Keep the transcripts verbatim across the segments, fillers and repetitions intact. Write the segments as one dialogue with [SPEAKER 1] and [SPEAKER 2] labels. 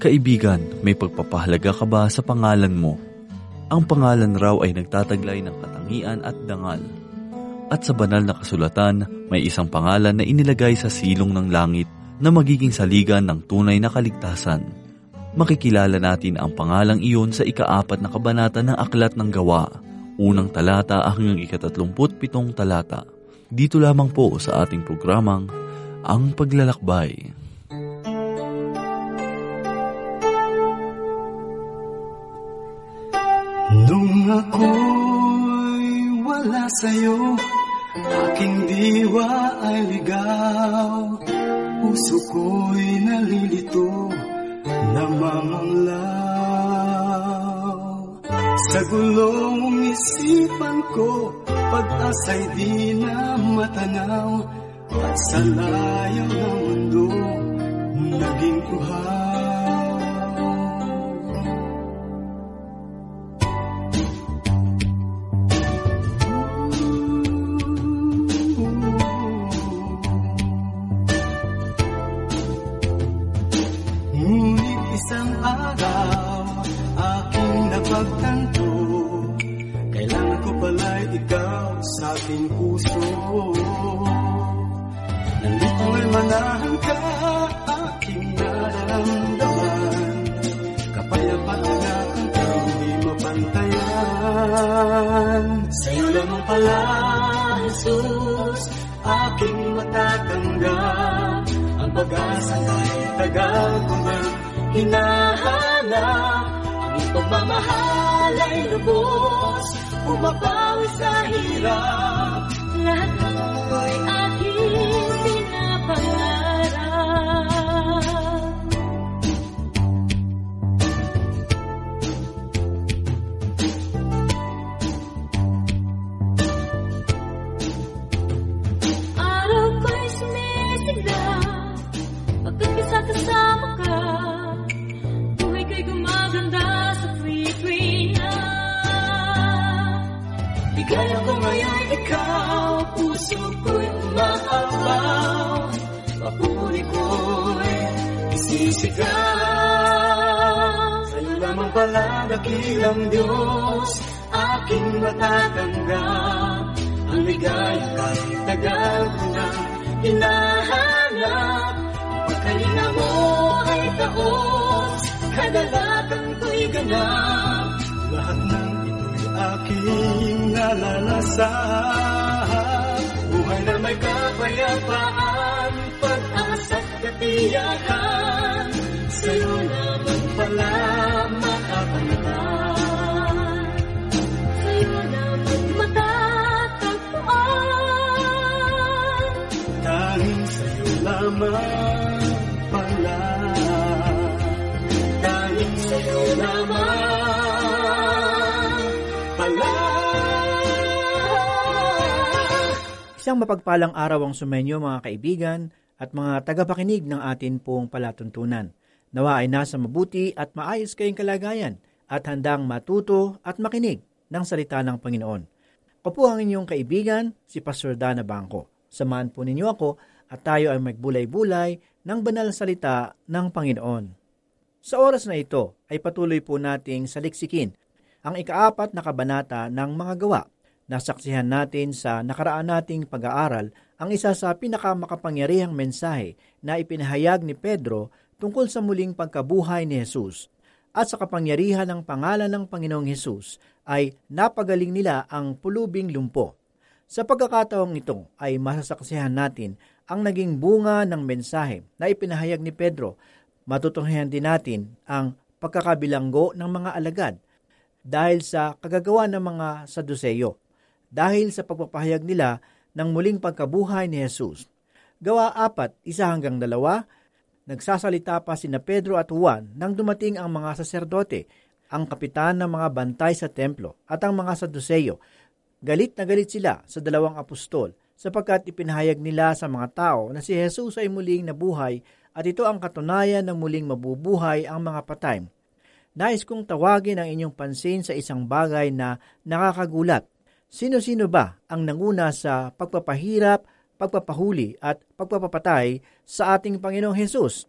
[SPEAKER 1] Kaibigan, may pagpapahalaga ka ba sa pangalan mo? Ang pangalan raw ay nagtataglay ng katangian at dangal. At sa banal na kasulatan, may isang pangalan na inilagay sa silong ng langit na magiging saligan ng tunay na kaligtasan. Makikilala natin ang pangalang iyon sa ikaapat na kabanata ng Aklat ng Gawa, unang talata hanggang ikatatlumput pitong talata. Dito lamang po sa ating programang Ang Paglalakbay.
[SPEAKER 2] Nung ako'y wala sa'yo, aking diwa ay ligaw, puso ko'y nalilito, namamanglaw. Sa gulong isipan ko, pag-asa'y di na matanaw, at sa layo ng mundo, naging uhaw. Isang araw, aking napagtanto, kailangan ko pala'y ikaw sa aking puso. Nandito ay manahan ka, aking nararamdaman, kapayapaan na ang di mapantayan. Sa'yo lamang pala, Jesus, aking matatanggap, ang pag-asang ay tagal ko na hinahanap. Ang ipagmamahal ay lubos, umapawi sa hirap. Lahat ng ako'y aking pinapangarap. Araw ko'y sumisigla, pagkakisa kasama ka. Ligaya ko ngayon ikaw, puso ko'y umaapaw, papuri ko'y isisigaw. Sa'yo lamang pala dakilang Diyos, aking matatanggap, ang ligaya kahit tagal ko na hinahanap. Ang pagkalinga mo ay taos, kadalagang ko'y ganap. Lahat ng aking nalalasan, buhay na may kapayapaan, pag-asa't katiyakan, sa'yo naman pala makakamtan, sa'yo naman matatagpuan, dahil sa'yo lamang pala, dahil sa'yo lamang.
[SPEAKER 3] Isang mapagpalang araw ang sumenyo mga kaibigan at mga tagapakinig ng atin pong palatuntunan. Nawa ay nasa mabuti at maayos kayong kalagayan at handang matuto at makinig ng salita ng Panginoon. Ako po ang inyong kaibigan, si Pastor Dana Bangko. Samahan po ninyo ako at tayo ay magbulay-bulay ng banal salita ng Panginoon. Sa oras na ito ay patuloy po nating saliksikin ang ikaapat na kabanata ng mga gawa. Nasaksihan natin sa nakaraan nating pag-aaral ang isa sa pinakamakapangyarihang mensahe na ipinahayag ni Pedro tungkol sa muling pagkabuhay ni Jesus. At sa kapangyarihan ng pangalan ng Panginoong Jesus ay napagaling nila ang pulubing lumpo. Sa pagkakataong ito ay masasaksihan natin ang naging bunga ng mensahe na ipinahayag ni Pedro. Matutunghayan din natin ang pagkakabilanggo ng mga alagad dahil sa kagagawa ng mga Saduseyo, dahil sa pagpapahayag nila ng muling pagkabuhay ni Jesus. Gawa apat, isa hanggang dalawa, nagsasalita pa sina Pedro at Juan nang dumating ang mga saserdote, ang kapitan ng mga bantay sa templo at ang mga Saduseyo. Galit na galit sila sa dalawang apostol sapagkat ipinahayag nila sa mga tao na si Jesus ay muling nabuhay at ito ang katunayan ng muling mabubuhay ang mga patay. Nais kong tawagin ang inyong pansin sa isang bagay na nakakagulat. Sino-sino ba ang nanguna sa pagpapahirap, pagpapahuli at pagpapapatay sa ating Panginoong Hesus?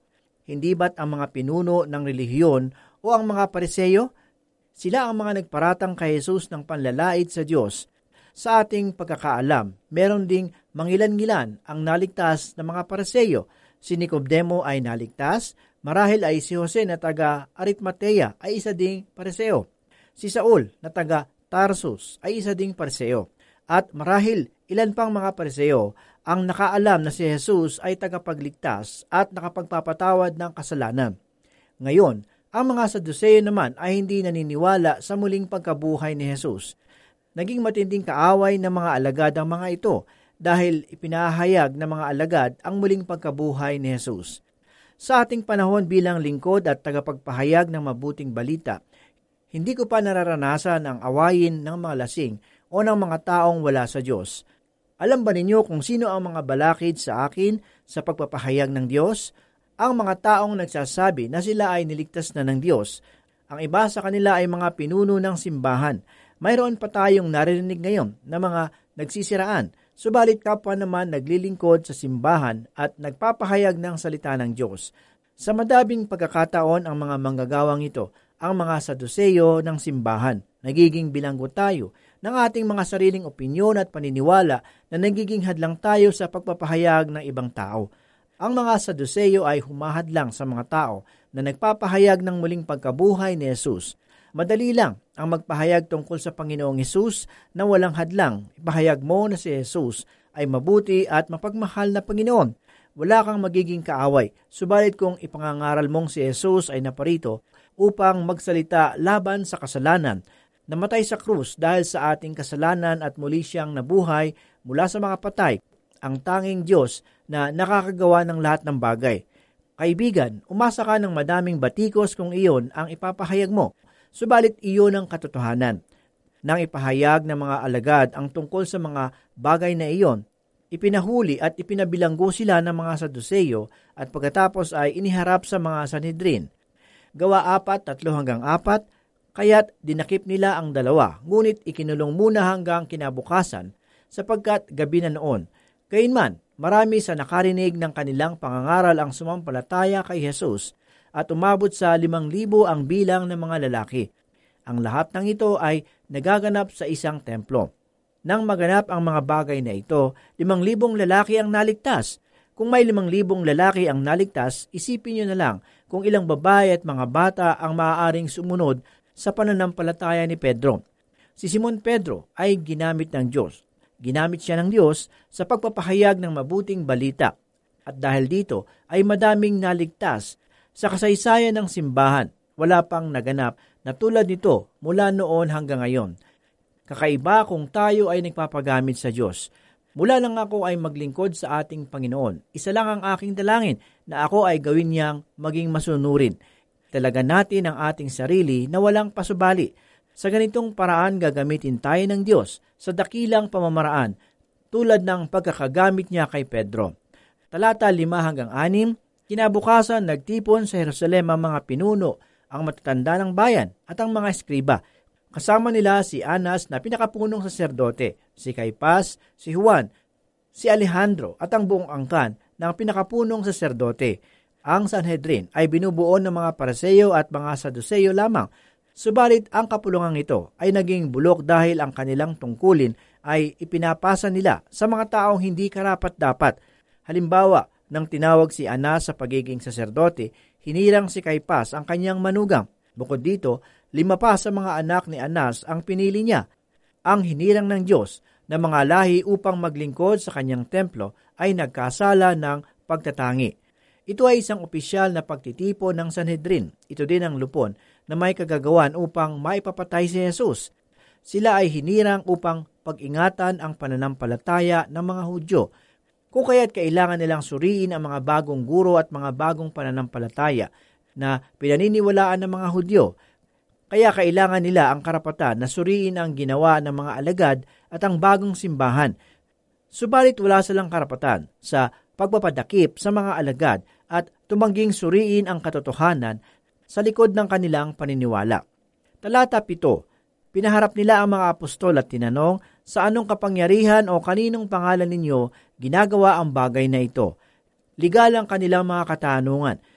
[SPEAKER 3] Hindi ba't ang mga pinuno ng relihiyon o ang mga Pariseyo? Sila ang mga nagparatang kay Jesus ng panlalait sa Diyos. Sa ating pagkakaalam, meron ding mangilan-ngilan ang naligtas na mga Pariseyo. Si Nicodemo ay naligtas, marahil ay si Jose na taga Arimatea ay isa ding Pariseo. Si Saul na taga Tarsus ay isa ding Pariseo. At marahil ilan pang mga Pariseo ang nakaalam na si Jesus ay tagapagligtas at nakapagpapatawad ng kasalanan. Ngayon, ang mga Saduceo naman ay hindi naniniwala sa muling pagkabuhay ni Jesus. Naging matinding kaaway ng mga alagad ang mga ito dahil ipinahayag ng mga alagad ang muling pagkabuhay ni Jesus. Sa ating panahon bilang lingkod at tagapagpahayag ng mabuting balita, hindi ko pa nararanasan ang awayin ng mga lasing o ng mga taong wala sa Diyos. Alam ba ninyo kung sino ang mga balakid sa akin sa pagpapahayag ng Diyos? Ang mga taong nagsasabi na sila ay niligtas na ng Diyos. Ang iba sa kanila ay mga pinuno ng simbahan. Mayroon pa tayong narinig ngayon na mga nagsisiraan, subalit kapwa naman naglilingkod sa simbahan at nagpapahayag ng salita ng Diyos. Sa madabing pagkakataon ang mga manggagawang ito, ang mga Saduceo ng simbahan, nagiging bilanggo tayo ng ating mga sariling opinyon at paniniwala na nagiging hadlang tayo sa pagpapahayag ng ibang tao. Ang mga Saduceo ay humahadlang sa mga tao na nagpapahayag ng muling pagkabuhay ni Jesus. Madali lang ang magpahayag tungkol sa Panginoong Jesus na walang hadlang. Ipahayag mo na si Jesus ay mabuti at mapagmahal na Panginoon. Wala kang magiging kaaway. Subalit kung ipangangaral mong si Jesus ay naparito upang magsalita laban sa kasalanan, namatay sa krus dahil sa ating kasalanan at muli siyang nabuhay mula sa mga patay, ang tanging Diyos na nakakagawa ng lahat ng bagay. Kaibigan, umasa ka ng madaming batikos kung iyon ang ipapahayag mo, subalit iyon ang katotohanan. Nang ipahayag ng mga alagad ang tungkol sa mga bagay na iyon, ipinahuli at ipinabilanggo sila ng mga Saduceo at pagkatapos ay iniharap sa mga Sanhedrin. Gawa apat, tatlo hanggang apat, kaya't dinakip nila ang dalawa, ngunit ikinulong muna hanggang kinabukasan, sapagkat gabi na noon. Gayunman, marami sa nakarinig ng kanilang pangangaral ang sumampalataya kay Jesus, at umabot sa limang libo ang bilang ng mga lalaki. Ang lahat ng ito ay nagaganap sa isang templo. Nang maganap ang mga bagay na ito, limang libong lalaki ang naligtas. Kung may limang libong lalaki ang naligtas, isipin nyo na lang kung ilang babae at mga bata ang maaaring sumunod sa pananampalataya ni Pedro. Si Simon Pedro ay ginamit ng Diyos. Ginamit siya ng Diyos sa pagpapahayag ng mabuting balita. At dahil dito ay madaming naligtas sa kasaysayan ng simbahan. Wala pang naganap na tulad nito mula noon hanggang ngayon. Kakaiba kung tayo ay nagpapagamit sa Diyos. Mula nang ako ay maglingkod sa ating Panginoon, isa lang ang aking dalangin na ako ay gawin niyang maging masunurin. Talaga natin ang ating sarili na walang pasubali. Sa ganitong paraan gagamitin tayo ng Diyos sa dakilang pamamaraan tulad ng pagkakagamit niya kay Pedro. Talata lima hanggang anim, kinabukasan nagtipon sa Jerusalem ang mga pinuno, ang matatanda ng bayan at ang mga eskriba. Kasama nila si Anas na pinakapunong saserdote, si Caipas, si Juan, si Alejandro at ang buong angkan ng pinakapunong saserdote. Ang Sanhedrin ay binubuo ng mga Pariseo at mga Saduceo lamang. Subalit ang kapulungang ito ay naging bulok dahil ang kanilang tungkulin ay ipinapasa nila sa mga taong hindi karapat-dapat. Halimbawa, nang tinawag si Anas sa pagiging saserdote, hinirang si Caipas ang kanyang manugang. Bukod dito, lima pa sa mga anak ni Anas ang pinili niya. Ang hinirang ng Diyos na mga lahi upang maglingkod sa kanyang templo ay nagkasala ng pagtatangi. Ito ay isang opisyal na pagtitipon ng Sanhedrin. Ito din ang lupon na may kagagawan upang maipapatay si Jesus. Sila ay hinirang upang pag-ingatan ang pananampalataya ng mga Hudyo. Kung kaya't kailangan nilang suriin ang mga bagong guro at mga bagong pananampalataya na pinaniniwalaan ng mga Hudyo. Kaya kailangan nila ang karapatan na suriin ang ginawa ng mga alagad at ang bagong simbahan. Subalit wala silang karapatan sa pagpapadakip sa mga alagad at tumangging suriin ang katotohanan sa likod ng kanilang paniniwala. Talata pito, pinaharap nila ang mga apostol at tinanong, sa anong kapangyarihan o kaninong pangalan ninyo ginagawa ang bagay na ito? Ligal ang kanilang mga katanungan.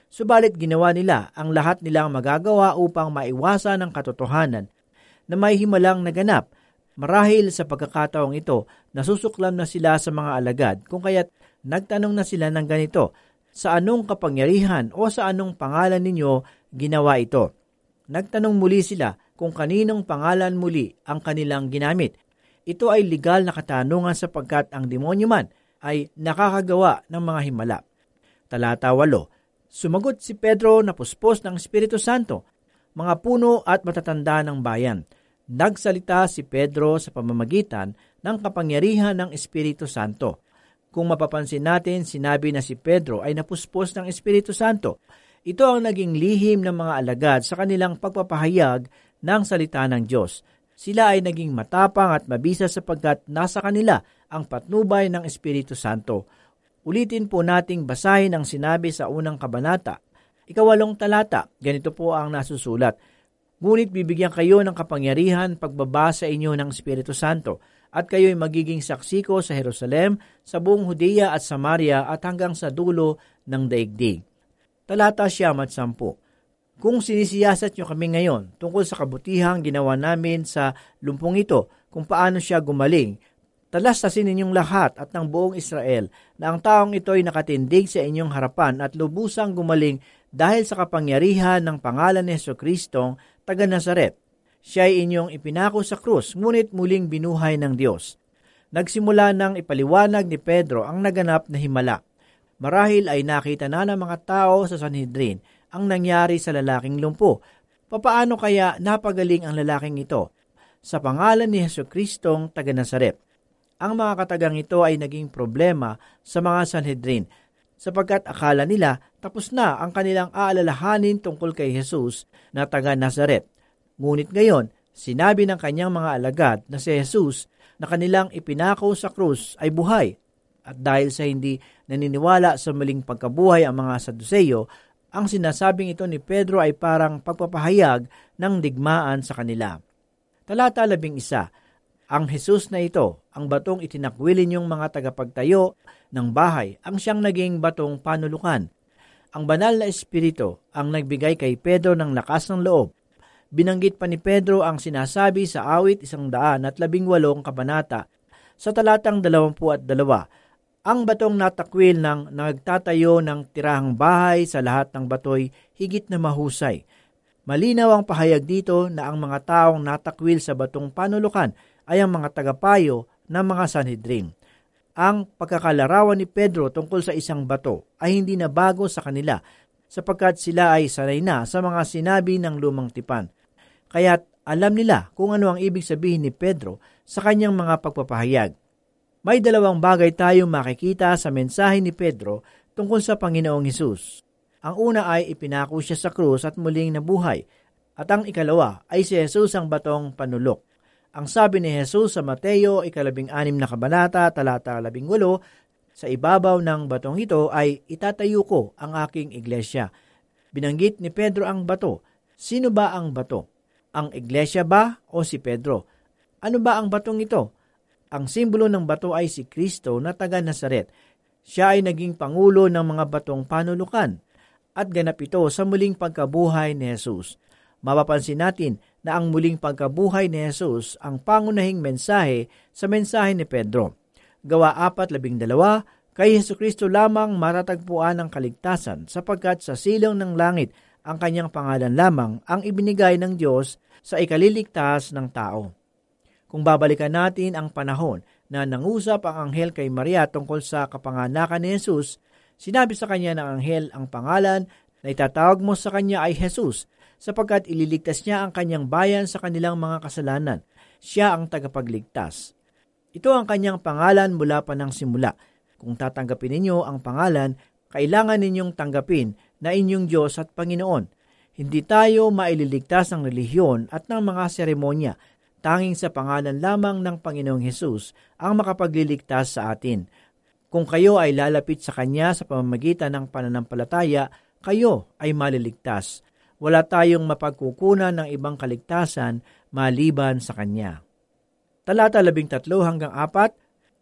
[SPEAKER 3] Subalit ginawa nila ang lahat nilang magagawa upang maiwasan ang katotohanan na may himalang naganap. Marahil sa pagkakataong ito, nasusuklam na sila sa mga alagad kung kaya't nagtanong na sila ng ganito, sa anong kapangyarihan o sa anong pangalan ninyo ginawa ito? Nagtanong muli sila kung kaninong pangalan muli ang kanilang ginamit. Ito ay legal na katanungan sapagkat ang demonyo man ay nakakagawa ng mga himala. Talata walo. Sumagot si Pedro na puspos ng Espiritu Santo, mga puno at matatanda ng bayan. Nagsalita si Pedro sa pamamagitan ng kapangyarihan ng Espiritu Santo. Kung mapapansin natin, sinabi na si Pedro ay napuspos ng Espiritu Santo. Ito ang naging lihim ng mga alagad sa kanilang pagpapahayag ng salita ng Diyos. Sila ay naging matapang at mabisa sapagkat nasa kanila ang patnubay ng Espiritu Santo. Ulitin po nating basahin ang sinabi sa unang kabanata. Ikawalong talata, ganito po ang nasusulat. Ngunit bibigyan kayo ng kapangyarihan pagbaba sa inyo ng Espiritu Santo, at kayo'y magiging saksi ko sa Jerusalem, sa buong Judea at Samaria at hanggang sa dulo ng daigdig. Talata siyam at sampu. Kung sinisiyasat nyo kami ngayon tungkol sa kabutihang ginawa namin sa lumpong ito, kung paano siya gumaling, talastasin ninyong lahat at ng buong Israel na ang taong ito ay nakatindig sa inyong harapan at lubusang gumaling dahil sa kapangyarihan ng pangalan ni Jesucristong taga Nazaret. Siya ay inyong ipinako sa krus, ngunit muling binuhay ng Diyos. Nagsimula ng ipaliwanag ni Pedro ang naganap na himala. Marahil ay nakita na ng mga tao sa Sanhedrin ang nangyari sa lalaking lumpo. Papaano kaya napagaling ang lalaking ito? Sa pangalan ni Jesucristong taga Nazaret. Ang mga katagang ito ay naging problema sa mga Sanhedrin sapagkat akala nila tapos na ang kanilang aalalahanin tungkol kay Jesus na taga Nazaret. Ngunit ngayon, sinabi ng kanyang mga alagad na si Jesus na kanilang ipinako sa krus ay buhay. At dahil sa hindi naniniwala sa maling pagkabuhay ang mga Saduseyo, ang sinasabing ito ni Pedro ay parang pagpapahayag ng digmaan sa kanila. Talata labing isa. Ang Jesus na ito, ang batong itinakwil ninyong mga tagapagtayo ng bahay, ang siyang naging batong panulukan. Ang banal na Espiritu ang nagbigay kay Pedro ng lakas ng loob. Binanggit pa ni Pedro ang sinasabi sa awit isang daan at labing walong kabanata sa talatang dalawampu at dalawa. Ang batong natakwil ng nagtatayo ng tirahang bahay sa lahat ng batoy higit na mahusay. Malinaw ang pahayag dito na ang mga taong natakwil sa batong panulukan ay ang mga tagapayo ng mga Sanhedrin. Ang pagkakalarawan ni Pedro tungkol sa isang bato ay hindi na bago sa kanila sapagkat sila ay sanay na sa mga sinabi ng lumang tipan. Kaya't alam nila kung ano ang ibig sabihin ni Pedro sa kanyang mga pagpapahayag. May dalawang bagay tayong makikita sa mensahe ni Pedro tungkol sa Panginoong Hesus. Ang una ay ipinako siya sa krus at muling nabuhay, at ang ikalawa ay si Jesus ang batong panulok. Ang sabi ni Jesus sa Mateo, ikalabing anim na kabanata, talata labing walo, sa ibabaw ng batong ito ay itatayo ko ang aking iglesia. Binanggit ni Pedro ang bato. Sino ba ang bato? Ang iglesia ba o si Pedro? Ano ba ang batong ito? Ang simbolo ng bato ay si Kristo na taga Nazaret. Siya ay naging pangulo ng mga batong panulukan at ganap ito sa muling pagkabuhay ni Jesus. Mapapansin natin na ang muling pagkabuhay ni Jesus ang pangunahing mensahe sa mensahe ni Pedro. Gawa apat labing dalawa, kay Jesucristo lamang matatagpuan ang kaligtasan sapagkat sa silong ng langit ang kanyang pangalan lamang ang ibinigay ng Diyos sa ikaliligtas ng tao. Kung babalikan natin ang panahon na nangusap ang anghel kay Maria tungkol sa kapanganakan ni Jesus, sinabi sa kanya ng anghel ang pangalan na itatawag mo sa kanya ay Jesus, sapagkat ililigtas niya ang kanyang bayan sa kanilang mga kasalanan. Siya ang tagapagligtas. Ito ang kanyang pangalan mula pa ng simula. Kung tatanggapin ninyo ang pangalan, kailangan ninyong tanggapin na inyong Diyos at Panginoon. Hindi tayo maililigtas ng relihiyon at ng mga seremonya. Tanging sa pangalan lamang ng Panginoong Hesus ang makapagliligtas sa atin. Kung kayo ay lalapit sa Kanya sa pamamagitan ng pananampalataya, kayo ay maliligtas. Wala tayong mapagkukunan ng ibang kaligtasan maliban sa Kanya. Talata labing tatlo hanggang apat,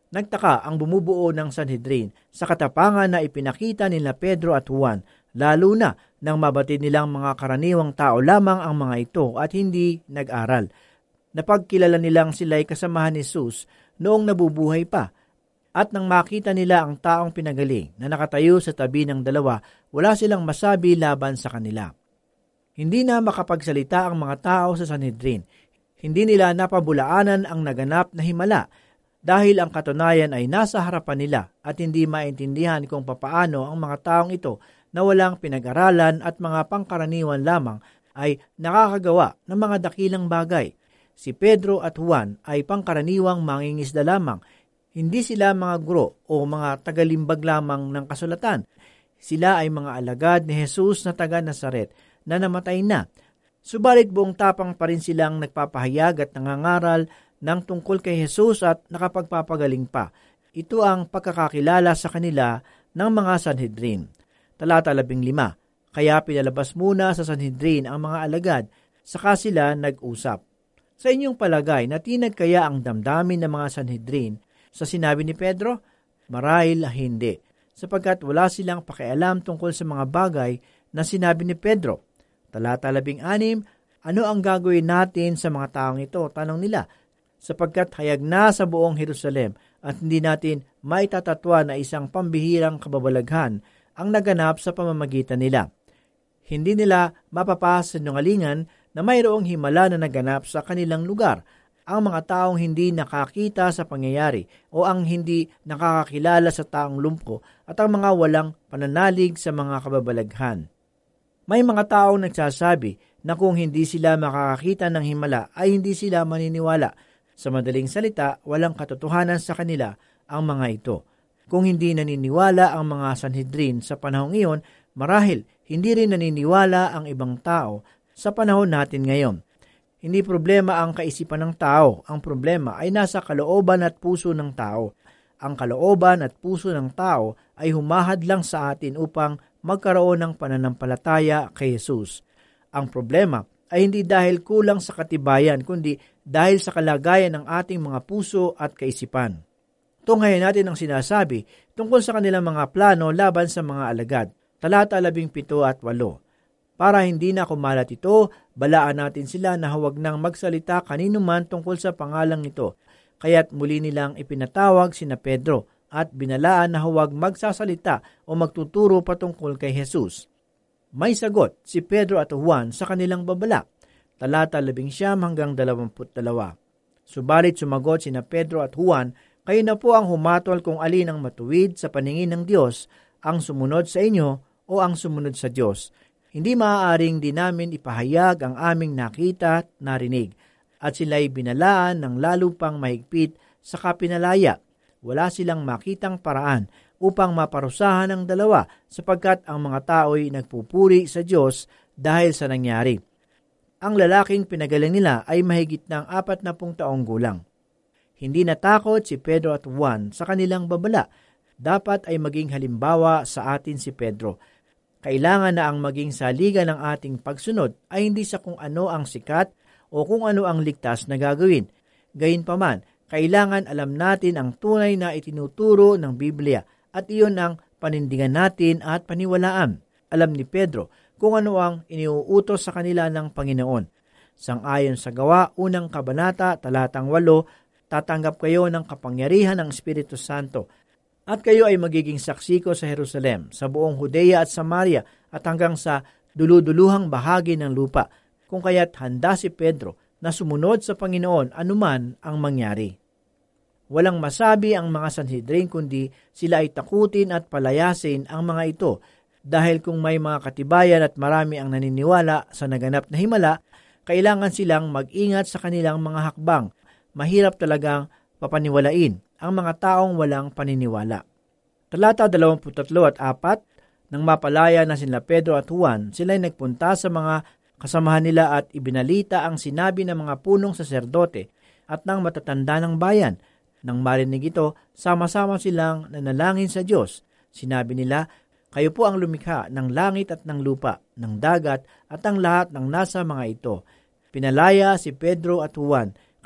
[SPEAKER 3] Nagtaka ang bumubuo ng Sanhedrin sa katapangan na ipinakita nila Pedro at Juan, lalo na nang mabatid nilang mga karaniwang tao lamang ang mga ito at hindi nag-aral. Napagkilala nilang sila'y kasamahan ni Jesus noong nabubuhay pa. At nang makita nila ang taong pinagaling na nakatayo sa tabi ng dalawa, wala silang masabi laban sa kanila. Hindi na makapagsalita ang mga tao sa Sanhedrin. Hindi nila napabulaanan ang naganap na himala dahil ang katunayan ay nasa harapan nila at hindi maintindihan kung papaano ang mga taong ito na walang pinag-aralan at mga pangkaraniwan lamang ay nakakagawa ng mga dakilang bagay. Si Pedro at Juan ay pangkaraniwang mangingisda lamang. Hindi sila mga guro o mga tagalimbag lamang ng kasulatan. Sila ay mga alagad ni Jesus na taga Nazaret na namatay na. Subalit buong tapang pa rin silang nagpapahayag at nangangaral ng tungkol kay Jesus at nakapagpapagaling pa. Ito ang pagkakakilala sa kanila ng mga Sanhedrin. Talata labing lima, kaya pinalabas muna sa Sanhedrin ang mga alagad, saka sila nag-usap. Sa inyong palagay, natinag kaya ang damdamin ng mga Sanhedrin sa sinabi ni Pedro? Marahil hindi, sapagkat wala silang pakialam tungkol sa mga bagay na sinabi ni Pedro. Talata labing anim, ano ang gagawin natin sa mga taong ito? Tanong nila, sapagkat hayag na sa buong Jerusalem at hindi natin maitatatwa na isang pambihirang kababalaghan ang naganap sa pamamagitan nila. Hindi nila mapapasinungalingan na mayroong himala na naganap sa kanilang lugar. Ang mga taong hindi nakakita sa pangyayari o ang hindi nakakakilala sa taong lumpo at ang mga walang pananalig sa mga kababalaghan. May mga taong nagsasabi na kung hindi sila makakakita ng himala ay hindi sila maniniwala. Sa madaling salita, walang katotohanan sa kanila ang mga ito. Kung hindi naniniwala ang mga Sanhedrin sa panahong iyon, marahil hindi rin naniniwala ang ibang tao sa panahon natin ngayon. Hindi problema ang kaisipan ng tao, ang problema ay nasa kalooban at puso ng tao. Ang kalooban at puso ng tao ay humahad lang sa atin upang magkaroon ng pananampalataya kay Jesus. Ang problema ay hindi dahil kulang sa katibayan, kundi dahil sa kalagayan ng ating mga puso at kaisipan. Tunghayan natin ang sinasabi tungkol sa kanilang mga plano laban sa mga alagad. Talata labing pito at walo. Para hindi na kumalat ito, balaan natin sila na huwag nang magsalita kanino man tungkol sa pangalang ito. Kaya't muli nilang ipinatawag sina Pedro at binalaan na huwag magsasalita o magtuturo patungkol kay Jesus. May sagot si Pedro at Juan sa kanilang babala. Talata labing siyam hanggang dalawamput dalawa. Subalit sumagot sina Pedro at Juan, kayo na po ang humatol kung alin ang matuwid sa paningin ng Diyos, ang sumunod sa inyo o ang sumunod sa Diyos. Hindi maaaring di namin ipahayag ang aming nakita at narinig, at sila'y binalaan ng lalo pang mahigpit sa kapinalaya. Wala silang makitang paraan upang maparusahan ang dalawa sapagkat ang mga tao'y nagpupuri sa Diyos dahil sa nangyari. Ang lalaking pinagaling nila ay mahigit ng apat na pung taong gulang. Hindi natakot si Pedro at Juan sa kanilang babala. Dapat ay maging halimbawa sa atin si Pedro. Kailangan na ang maging saligan ng ating pagsunod ay hindi sa kung ano ang sikat o kung ano ang ligtas na gagawin. Gayunpaman, kailangan alam natin ang tunay na itinuturo ng Biblia at iyon ang panindigan natin at paniwalaan. Alam ni Pedro kung ano ang iniuutos sa kanila ng Panginoon. Sang-ayon sa Gawa, unang kabanata, talatang walo, tatanggap kayo ng kapangyarihan ng Espiritu Santo at kayo ay magiging saksi ko sa Jerusalem, sa buong Judea at Samaria at hanggang sa duluduluhang bahagi ng lupa. Kung kaya't handa si Pedro na sumunod sa Panginoon anuman ang mangyari. Walang masabi ang mga Sanhedrin kundi sila ay takutin at palayasin ang mga ito dahil kung may mga katibayan at marami ang naniniwala sa naganap na himala, kailangan silang mag-ingat sa kanilang mga hakbang. Mahirap talagang papaniwalain ang mga taong walang paniniwala. Talata dalawampu't tatlo at apat, nang mapalaya na sila Pedro at Juan, sila'y nagpunta sa mga kasamahan nila at ibinalita ang sinabi ng mga punong saserdote at ng matatanda ng bayan. Nang marinig ito, sama-sama silang nanalangin sa Diyos. Sinabi nila, kayo po ang lumikha ng langit at ng lupa, ng dagat at ang lahat ng nasa mga ito. Pinalaya si Pedro at Juan,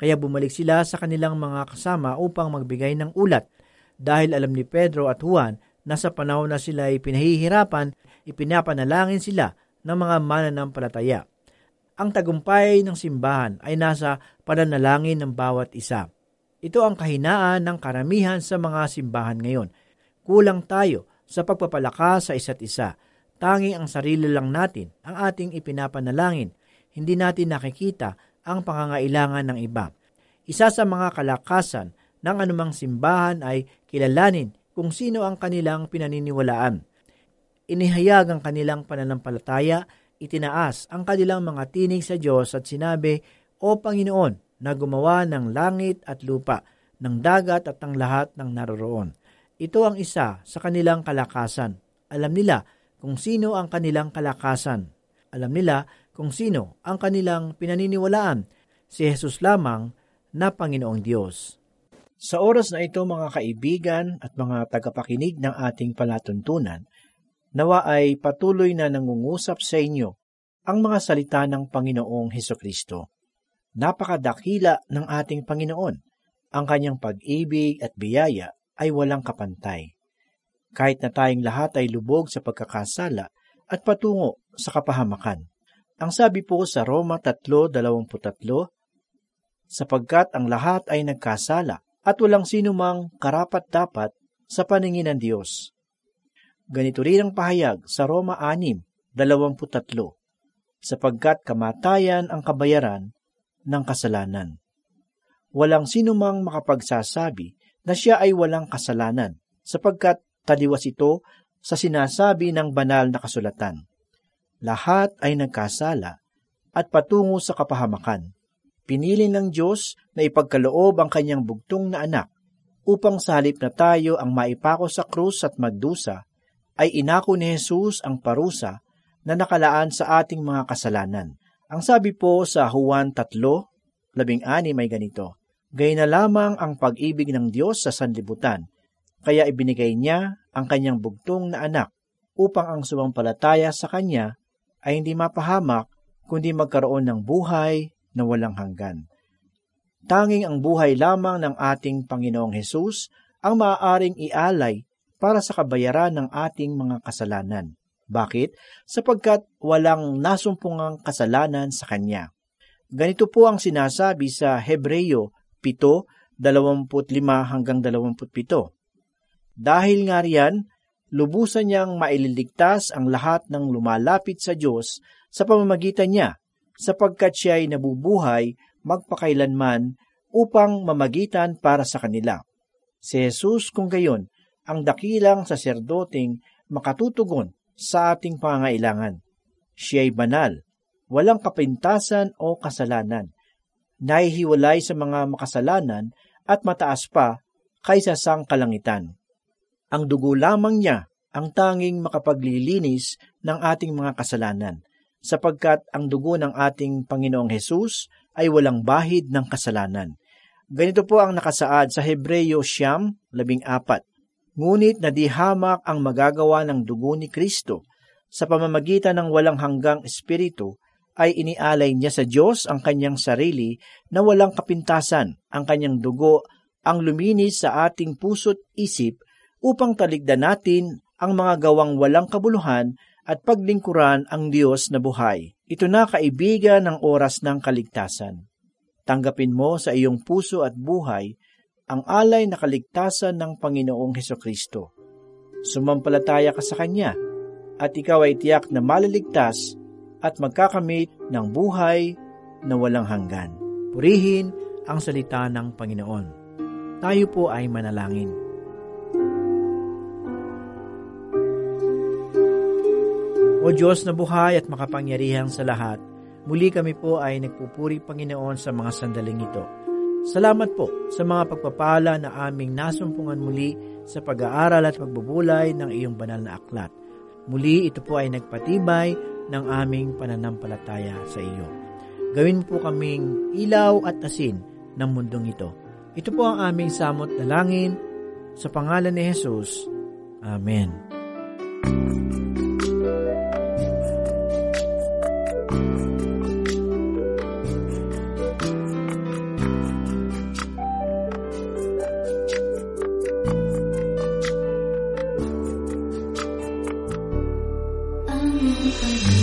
[SPEAKER 3] Kaya bumalik sila sa kanilang mga kasama upang magbigay ng ulat. Dahil alam ni Pedro at Juan na sa panahon na sila ay pinahihirapan, ipinapanalangin sila ng mga mananampalataya. Ang tagumpay ng simbahan ay nasa pananalangin ng bawat isa. Ito ang kahinaan ng karamihan sa mga simbahan ngayon. Kulang tayo sa pagpapalakas sa isa't isa. Tanging ang sarili lang natin ang ating ipinapanalangin. Hindi natin nakikita ang pangangailangan ng iba. Isa sa mga kalakasan ng anumang simbahan ay kilalanin kung sino ang kanilang pinaniniwalaan. Inihayag ang kanilang pananampalataya, itinaas ang kanilang mga tinig sa Diyos at sinabi, O Panginoon, na gumawa ng langit at lupa, ng dagat at ng lahat ng naroroon. Ito ang isa sa kanilang kalakasan. Alam nila kung sino ang kanilang kalakasan. Alam nila kung sino ang kanilang pinaniniwalaan, si Jesus lamang na Panginoong Diyos. Sa oras na ito mga kaibigan at mga tagapakinig ng ating palatuntunan, nawa ay patuloy na nangungusap sa inyo ang mga salita ng Panginoong Hesukristo. Napakadakila ng ating Panginoon. Ang kanyang pag-ibig at biyaya ay walang kapantay. Kahit na tayong lahat ay lubog sa pagkakasala at patungo sa kapahamakan. Ang sabi po sa Roma three twenty-three, sapagkat ang lahat ay nagkasala at walang sino mang karapat-dapat sa paningin ng Diyos. Ganito rin ang pahayag sa Roma six twenty-three, sapagkat kamatayan ang kabayaran ng kasalanan. Walang sino mang makapagsasabi na siya ay walang kasalanan, sapagkat taliwas ito sa sinasabi ng banal na kasulatan. Lahat ay nagkasala at patungo sa kapahamakan. Pinili ng Diyos na ipagkaloob ang kanyang bugtong na anak upang sa halip na tayo ang maipako sa krus at magdusa, ay inako ni Jesus ang parusa na nakalaan sa ating mga kasalanan. Ang sabi po sa Juan three sixteen may ganito, Gayun na lamang ang pag-ibig ng Diyos sa sanlibutan, kaya ibinigay niya ang kanyang bugtong na anak upang ang sumampalataya sa kanya ay hindi mapahamak kundi magkaroon ng buhay na walang hanggan. Tanging ang buhay lamang ng ating Panginoong Hesus ang maaaring ialay para sa kabayaran ng ating mga kasalanan. Bakit? Sapagkat walang nasumpungang kasalanan sa Kanya. Ganito po ang sinasabi sa Hebreo seven twenty-five hanggang twenty-seven. Dahil nga riyan, lubusan niyang maililigtas ang lahat ng lumalapit sa Diyos sa pamamagitan niya, sapagkat siya ay nabubuhay magpakailanman upang mamagitan para sa kanila. Si Jesus kung gayon, ang dakilang saserdoting makatutugon sa ating pangangailangan. Siya ay banal, walang kapintasan o kasalanan, nahihiwalay sa mga makasalanan at mataas pa kaysa sang kalangitan. Ang dugo lamang niya ang tanging makapaglilinis ng ating mga kasalanan, sapagkat ang dugo ng ating Panginoong Hesus ay walang bahid ng kasalanan. Ganito po ang nakasaad sa Hebreo siyam, labing apat. Ngunit nadihamak ang magagawa ng dugo ni Kristo. Sa pamamagitan ng walang hanggang espiritu, ay inialay niya sa Diyos ang kanyang sarili na walang kapintasan. Ang kanyang dugo ang luminis sa ating puso't isip upang taligdan natin ang mga gawang walang kabuluhan at paglingkuran ang Diyos na buhay. Ito na kaibigan ng oras ng kaligtasan. Tanggapin mo sa iyong puso at buhay ang alay na kaligtasan ng Panginoong Hesukristo. Sumampalataya ka sa Kanya at ikaw ay tiyak na maliligtas at magkakamit ng buhay na walang hanggan. Purihin ang salita ng Panginoon. Tayo po ay manalangin. O Diyos na buhay at makapangyarihang sa lahat, muli kami po ay nagpupuri, Panginoon, sa mga sandaling ito. Salamat po sa mga pagpapala na aming nasumpungan muli sa pag-aaral at pagbubulay ng iyong banal na aklat. Muli ito po ay nagpatibay ng aming pananampalataya sa iyo. Gawin po kaming ilaw at asin ng mundong ito. Ito po ang aming samot dalangin sa pangalan ni Jesus. Amen.
[SPEAKER 2] kanya.